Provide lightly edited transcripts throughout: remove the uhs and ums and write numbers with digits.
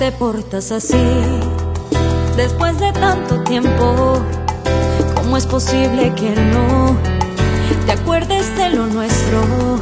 te portas así? Después de tanto tiempo, ¿cómo es posible que no te acuerdes de lo nuestro?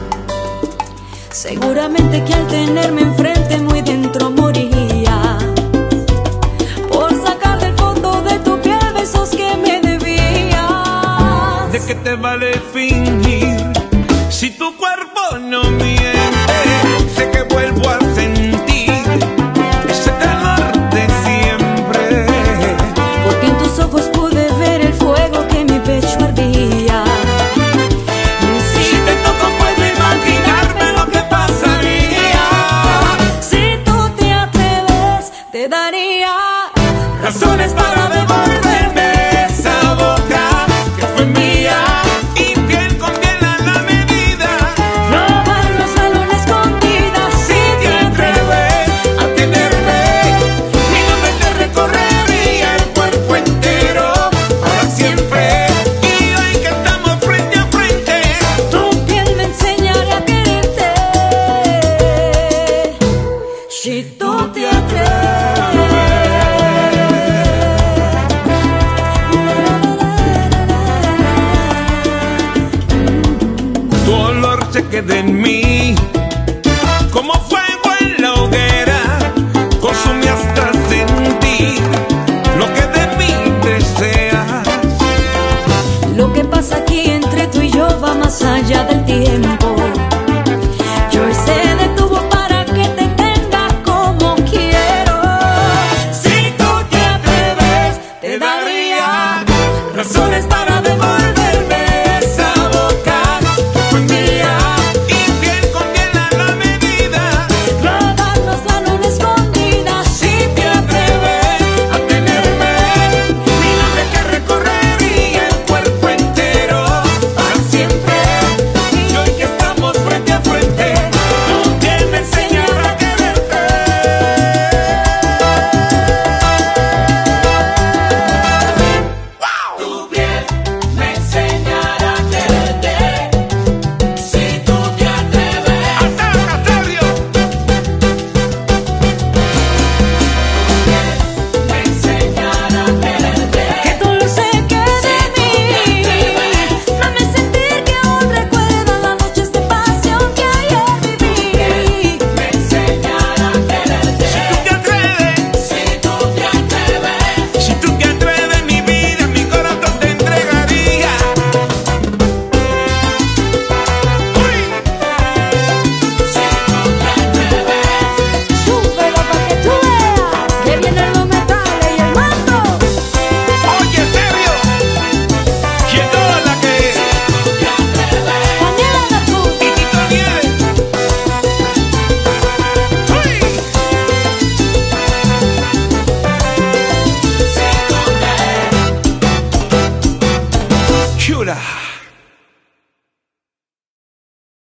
Seguramente que al tenerme enfrente muy dentro moriría por sacar del fondo de tu piel besos que me debías. ¿De qué te vale fingir si tu cuerpo no miente? Sé que vuelvo a sentir ese calor de siempre, porque en tus ojos pude ver el fuego que en mi pecho ardía. si te toco puedo imaginarme lo que pasaría. Si tú te atreves, te daría Razones para devolverme esa boca que fue mía y piel con piel a la medida. robarnos a luna escondida. Si te atreves a tenerme, mi nombre te recorrería el cuerpo entero para siempre. Y hoy que estamos frente a frente, Tu piel me enseñará a quererte. Si tú te tu olor se queda en mí